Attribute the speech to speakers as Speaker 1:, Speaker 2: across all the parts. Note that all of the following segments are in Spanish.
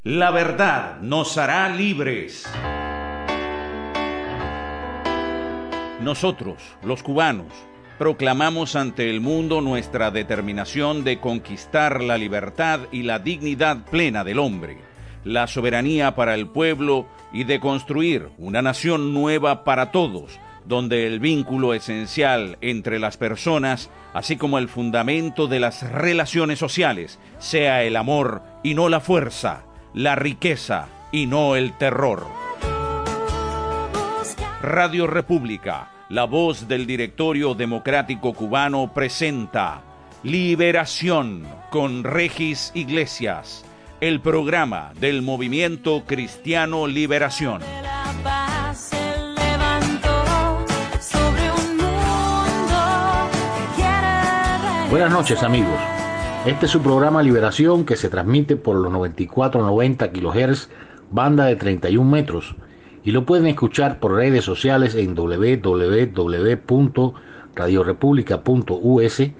Speaker 1: La verdad nos hará libres. Nosotros, los cubanos, proclamamos ante el mundo nuestra determinación de conquistar la libertad y la dignidad plena del hombre, la soberanía para el pueblo y de construir una nación nueva para todos, donde el vínculo esencial entre las personas, así como el fundamento de las relaciones sociales, sea el amor y no la fuerza, la riqueza y no el terror. Radio República, la voz del Directorio Democrático Cubano, presenta Liberación con Regis Iglesias, el programa del Movimiento Cristiano Liberación.
Speaker 2: Buenas noches, amigos. Este es su programa Liberación, que se transmite por los 9490 kHz, banda de 31 metros, y lo pueden escuchar por redes sociales en www.radiorepublica.us,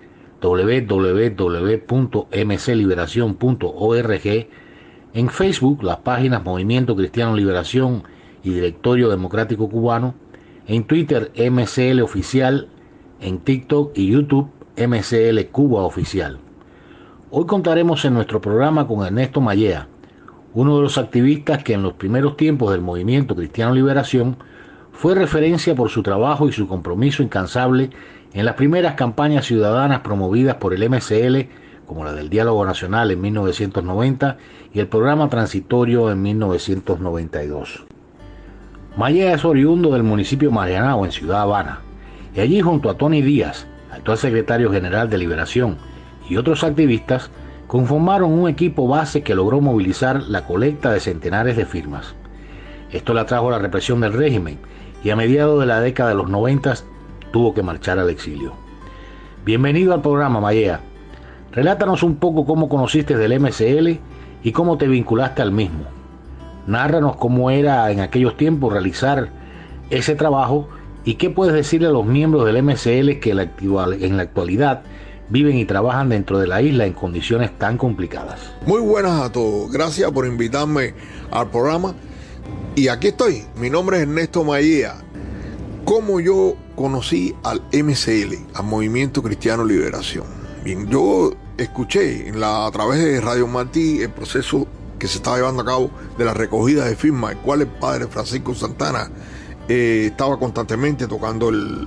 Speaker 2: www.mcliberacion.org, en Facebook las páginas Movimiento Cristiano Liberación y Directorio Democrático Cubano, en Twitter MCL Oficial, en TikTok y YouTube MCL Cuba Oficial. Hoy contaremos en nuestro programa con Ernesto Mallea, uno de los activistas que en los primeros tiempos del Movimiento Cristiano Liberación fue referencia por su trabajo y su compromiso incansable en las primeras campañas ciudadanas promovidas por el MCL, como la del Diálogo Nacional en 1990 y el Programa Transitorio en 1992. Mallea es oriundo del municipio de Marianao, en Ciudad Habana, y allí junto a Tony Díaz, actual secretario general de Liberación, y otros activistas, conformaron un equipo base que logró movilizar la colecta de centenares de firmas. Esto le atrajo la represión del régimen y a mediados de la década de los 90 tuvo que marchar al exilio. Bienvenido al programa, Mallea. Relátanos un poco cómo conociste del MCL y cómo te vinculaste al mismo. Nárranos cómo era en aquellos tiempos realizar ese trabajo y qué puedes decirle a los miembros del MCL que en la actualidad viven y trabajan dentro de la isla en condiciones tan complicadas.
Speaker 3: Muy buenas a todos, gracias por invitarme al programa. Y aquí estoy, mi nombre es Ernesto Mallea. ¿Cómo yo conocí al MCL, al Movimiento Cristiano Liberación? Bien, yo escuché a través de Radio Martí el proceso que se estaba llevando a cabo de la recogida de firmas, el cual el padre Francisco Santana estaba constantemente tocando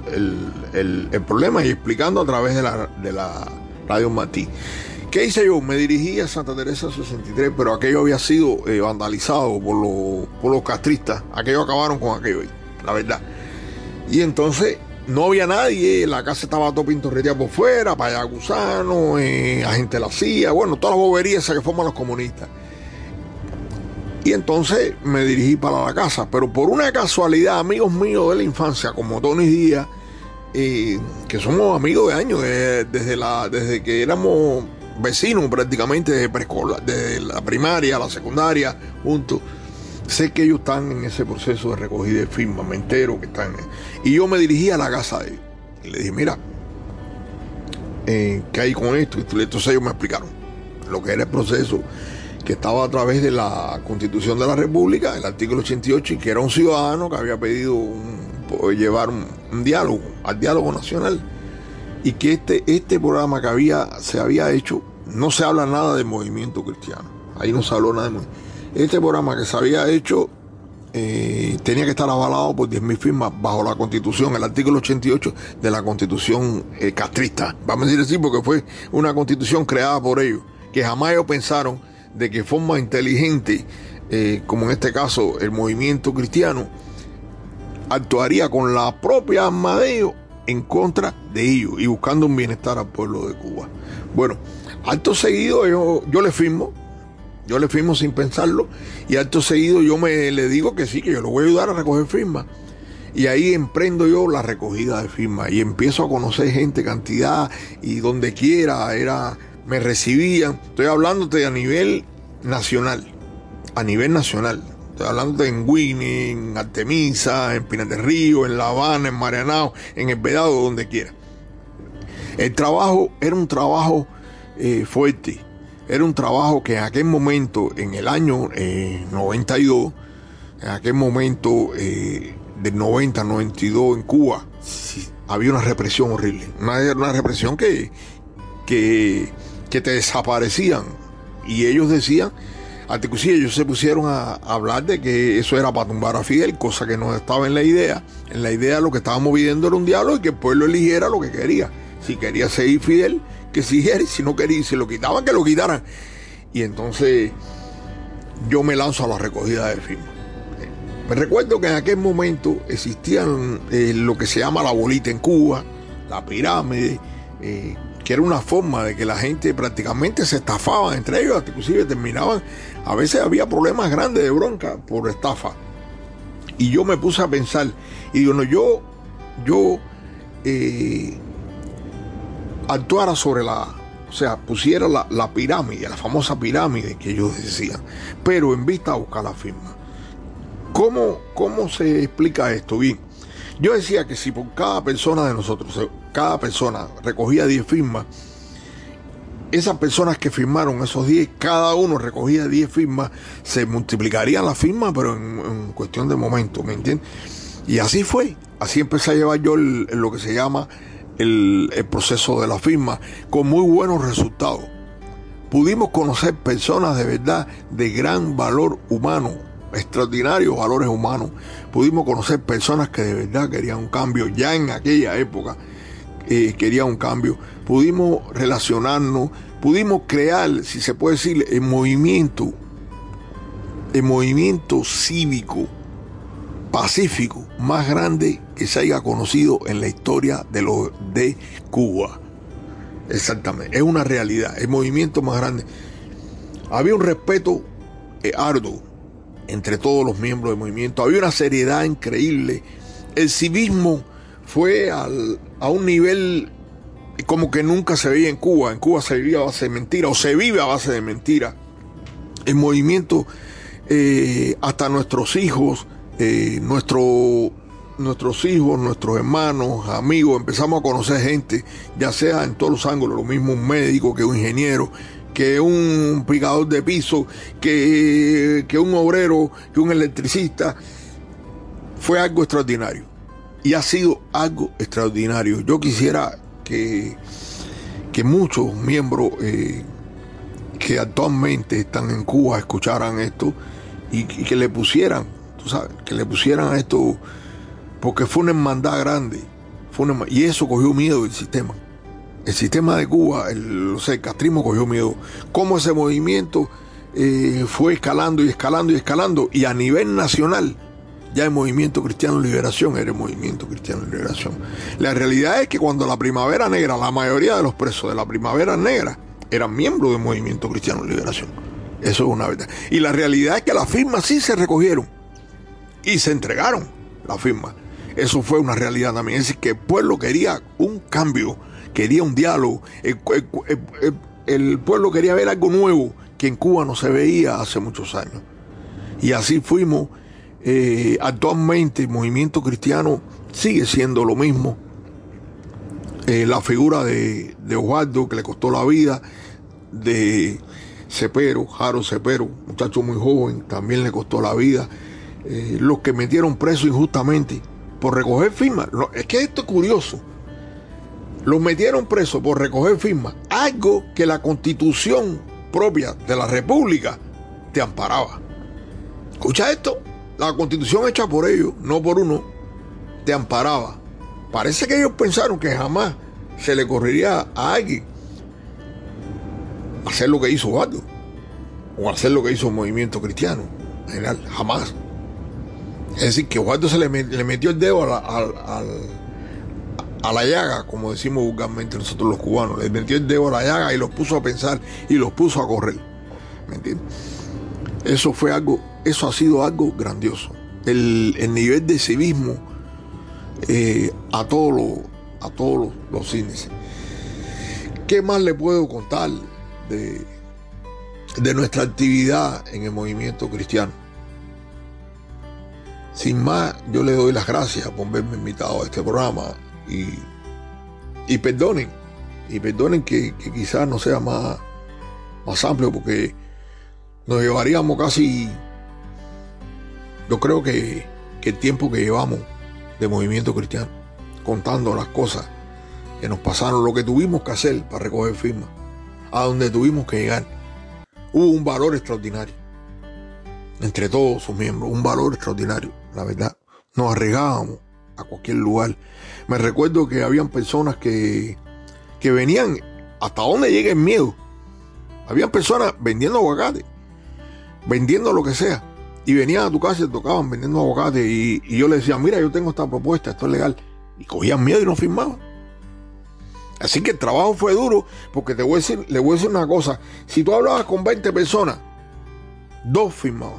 Speaker 3: el problema y explicando a través de la Radio Martí. ¿Qué hice yo? Me dirigí a Santa Teresa 63, pero aquello había sido vandalizado por los castristas. Aquello acabaron con aquello, la verdad. Y entonces no había nadie, la casa estaba todo pintorreteada por fuera, para allá gusanos, agente de la CIA, bueno, todas las boberías que forman los comunistas. Y entonces me dirigí para la casa, pero por una casualidad, amigos míos de la infancia, como Tony Díaz, que somos amigos de años, desde que éramos vecinos prácticamente, desde preescolar, desde la primaria, la secundaria, juntos. Sé que ellos están en ese proceso de recogida de firmas, me entero que están. Y yo me dirigí a la casa de ellos. Y le dije, mira, ¿qué hay con esto? Entonces ellos me explicaron lo que era el proceso, que estaba a través de la Constitución de la República, el artículo 88, y que era un ciudadano que había pedido llevar un diálogo, al diálogo nacional, y que este programa que se había hecho, no se habla nada del movimiento cristiano, ahí no se habló nada de este programa que se había hecho, tenía que estar avalado por 10.000 firmas bajo la Constitución, el artículo 88 de la Constitución castrista, vamos a decir así, porque fue una Constitución creada por ellos, que jamás ellos pensaron de que forma inteligente, como en este caso el movimiento cristiano, actuaría con la propia arma de ellos en contra de ellos y buscando un bienestar al pueblo de Cuba. Bueno, acto seguido yo le firmo sin pensarlo, y acto seguido le digo que sí, que yo lo voy a ayudar a recoger firmas. Y ahí emprendo yo la recogida de firmas y empiezo a conocer gente, cantidad, y donde quiera me recibían. Estoy hablándote a nivel nacional. Estoy hablándote en Winnie, en Artemisa, en Pinar del Río, en La Habana, en Marianao, en El Vedado, donde quiera. El trabajo era un trabajo fuerte. Era un trabajo que en aquel momento, en el año 92, en aquel momento del 90 al 92 en Cuba, sí, había una represión horrible. Una represión que te desaparecían. Y ellos decían, hasta inclusive ellos se pusieron a hablar de que eso era para tumbar a Fidel, cosa que no estaba en la idea. En la idea lo que estábamos viviendo era un diálogo y que el pueblo eligiera lo que quería. Si quería seguir Fidel, que siguiera, y si no quería, si lo quitaban, que lo quitaran. Y entonces yo me lanzo a la recogida de firmas. Me recuerdo que en aquel momento existían lo que se llama la bolita en Cuba, la pirámide, que era una forma de que la gente prácticamente se estafaban entre ellos, inclusive terminaban, a veces había problemas grandes de bronca por estafa. Y yo me puse a pensar, y digo, no, yo actuara sobre pusiera la pirámide, la famosa pirámide que ellos decían, pero en vista a buscar la firma. ¿Cómo se explica esto? Bien, yo decía que si por cada persona de nosotros, cada persona recogía 10 firmas, esas personas que firmaron esos 10, cada uno recogía 10 firmas, se multiplicarían las firmas, pero en cuestión de momento, ¿me entiendes? Y así fue, así empecé a llevar yo lo que se llama el proceso de la firma, con muy buenos resultados. Pudimos conocer personas de verdad de gran valor humano, extraordinarios valores humanos. Pudimos conocer personas que de verdad querían un cambio, ya en aquella época querían un cambio. Pudimos relacionarnos, pudimos crear, si se puede decir, el movimiento cívico pacífico más grande que se haya conocido en la historia de Cuba. Exactamente, es una realidad, el movimiento más grande. Había un respeto arduo entre todos los miembros del movimiento, había una seriedad increíble. El civismo fue a un nivel como que nunca se veía en Cuba. En Cuba se vivía a base de mentira, o se vive a base de mentira. El movimiento, hasta nuestros hijos, nuestros hijos, nuestros hermanos, amigos, empezamos a conocer gente, ya sea en todos los ángulos, lo mismo un médico que un ingeniero, que un picador de piso, que un obrero, que un electricista. Fue algo extraordinario y ha sido algo extraordinario. Yo quisiera que muchos miembros que actualmente están en Cuba escucharan esto y que le pusieran, tú sabes, que le pusieran a esto, porque fue una hermandad grande, y eso cogió miedo del sistema. El sistema de Cuba, el castrismo cogió miedo. Cómo ese movimiento fue escalando y escalando y escalando. Y a nivel nacional, ya el Movimiento Cristiano de Liberación era el Movimiento Cristiano de Liberación. La realidad es que cuando la Primavera Negra, la mayoría de los presos de la Primavera Negra eran miembros del Movimiento Cristiano de Liberación. Eso es una verdad. Y la realidad es que las firmas sí se recogieron y se entregaron las firmas. Eso fue una realidad también. Es decir, que el pueblo quería un cambio, quería un diálogo. El pueblo quería ver algo nuevo que en Cuba no se veía hace muchos años. Y así fuimos. Actualmente el movimiento cristiano sigue siendo lo mismo. La figura de Osvaldo, que le costó la vida, de Cepero, Jaro Cepero, muchacho muy joven, también le costó la vida. Los que metieron preso injustamente por recoger firmas. Es que esto es curioso. Los metieron presos por recoger firmas, algo que la Constitución propia de la República te amparaba. Escucha esto, la Constitución hecha por ellos, no por uno, te amparaba. Parece que ellos pensaron que jamás se le correría a alguien hacer lo que hizo Osvaldo o hacer lo que hizo el movimiento cristiano en general, jamás. Es decir, que Osvaldo se le metió el dedo a la llaga, como decimos vulgarmente nosotros los cubanos, les metió el dedo a la llaga y los puso a pensar y los puso a correr. ¿Me entiendes? Eso ha sido algo grandioso. El nivel de civismo a todos los índices. ¿Qué más le puedo contar de nuestra actividad en el movimiento cristiano? Sin más, yo le doy las gracias por haberme invitado a este programa y perdonen que quizás no sea más más amplio, porque nos llevaríamos casi, yo creo que el tiempo que llevamos de Movimiento Cristiano, contando las cosas que nos pasaron, lo que tuvimos que hacer para recoger firmas, a donde tuvimos que llegar. Hubo un valor extraordinario entre todos sus miembros, un valor extraordinario, la verdad. Nos arriesgábamos a cualquier lugar. Me recuerdo que habían personas que venían hasta donde llega el miedo. Habían personas vendiendo aguacate, vendiendo lo que sea, y venían a tu casa y te tocaban vendiendo aguacate, y yo les decía, mira, yo tengo esta propuesta, esto es legal, y cogían miedo y no firmaban. Así que el trabajo fue duro, porque le voy a decir una cosa: si tú hablabas con 20 personas, 2 firmaban.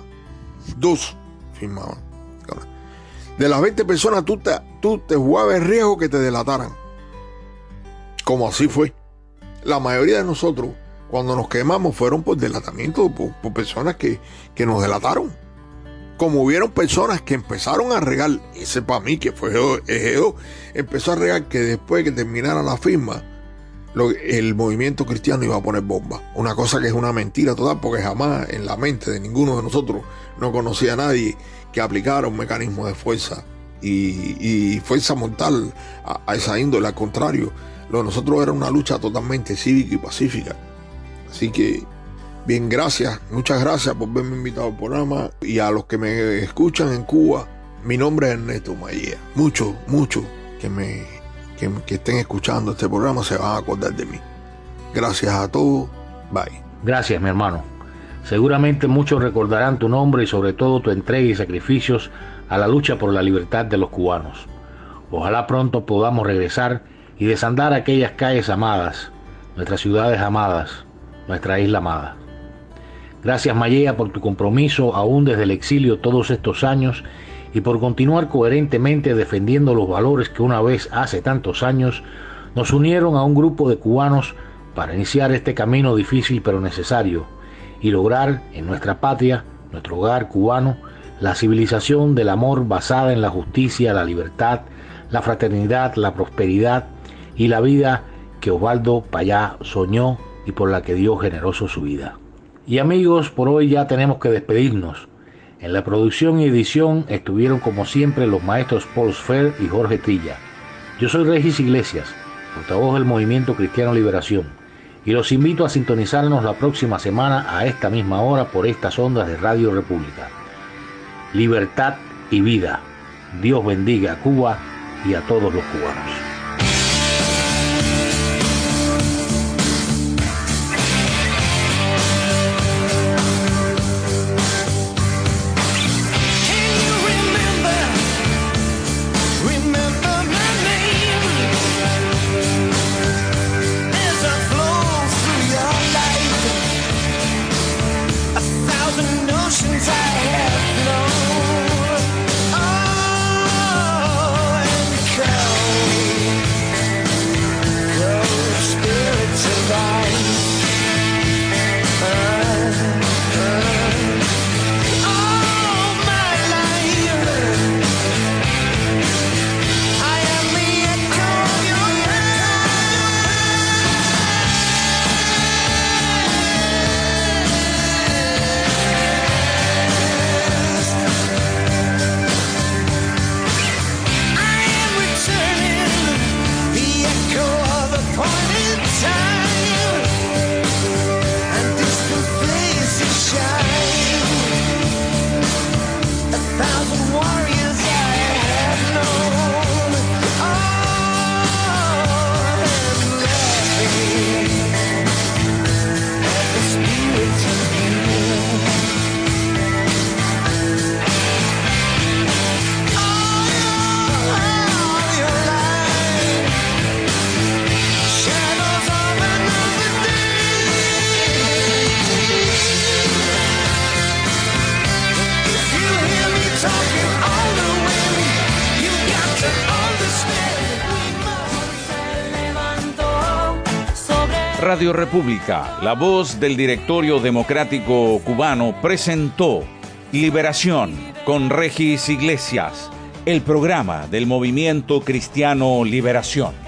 Speaker 3: De las 20 personas tú te jugabas el riesgo que te delataran, como así fue. La mayoría de nosotros, cuando nos quemamos, fueron por delatamiento, por personas que nos delataron. Como hubieron personas que empezaron a regar, ese para mí que fue Egedo, empezó a regar que después que terminara la firma, el Movimiento Cristiano iba a poner bomba. Una cosa que es una mentira total, porque jamás en la mente de ninguno de nosotros no conocía a nadie que aplicara un mecanismo de fuerza y fuerza mortal a esa índole. Al contrario, lo de nosotros era una lucha totalmente cívica y pacífica. Así que, bien, gracias, muchas gracias por haberme invitado al programa, y a los que me escuchan en Cuba, mi nombre es Ernesto Mayea. Muchos que estén escuchando este programa se van a acordar de mí. Gracias a todos, bye.
Speaker 2: Gracias, mi hermano. Seguramente muchos recordarán tu nombre y sobre todo tu entrega y sacrificios a la lucha por la libertad de los cubanos. Ojalá pronto podamos regresar y desandar aquellas calles amadas, nuestras ciudades amadas, nuestra isla amada. Gracias, Mayea, por tu compromiso aún desde el exilio todos estos años, y por continuar coherentemente defendiendo los valores que una vez hace tantos años nos unieron a un grupo de cubanos para iniciar este camino difícil pero necesario y lograr en nuestra patria, nuestro hogar cubano, la civilización del amor basada en la justicia, la libertad, la fraternidad, la prosperidad y la vida que Osvaldo Payá soñó y por la que dio generoso su vida. Y amigos, por hoy ya tenemos que despedirnos. En la producción y edición estuvieron como siempre los maestros Paul Sfer y Jorge Trilla. Yo soy Regis Iglesias, portavoz del Movimiento Cristiano Liberación, y los invito a sintonizarnos la próxima semana a esta misma hora por estas ondas de Radio República. Libertad y vida. Dios bendiga a Cuba y a todos los cubanos.
Speaker 1: Radio República, la voz del Directorio Democrático Cubano, presentó Liberación con Regis Iglesias, el programa del Movimiento Cristiano Liberación.